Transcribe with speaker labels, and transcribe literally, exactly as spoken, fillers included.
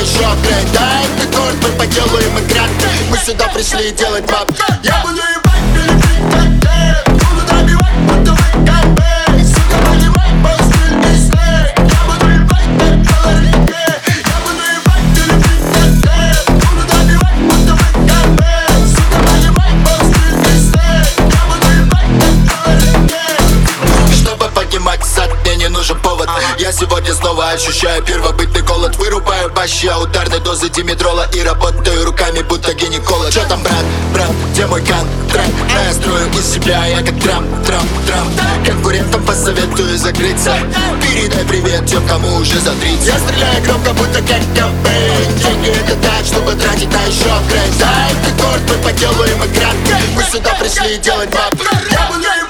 Speaker 1: еще грейд. Дай мне торт, мы поделаем играть. Мы сюда пришли делать баб. Я буду ебать, перебить как ты. Буду добивать, будто вы копей. Сука, понимай, мой стиль и снег. Я буду ебать, как колоритнее. Я буду ебать, перебить как ты. Буду добивать, будто вы копей. Сука, понимай, мой стиль и снег. Я буду ебать, как колоритнее. Чтобы поднимать сад, мне не нужен повод. Я сегодня снова ощущаю первобытный голод. Вырубаю бащи ударной дозы димедрола и работаю руками, будто гинеколог. Чё там, брат, брат, где мой контракт? А я строю из себя, я как Трамп, Трамп, Трамп. Конкурентам посоветую закрыться. Передай привет тем, кому уже за тридцать. Я стреляю громко, будто как Кобейн. Деньги это так, чтобы тратить на еще грейд. Дай ты торт, мы поделаем играть. Мы сюда пришли делать баб. Я буду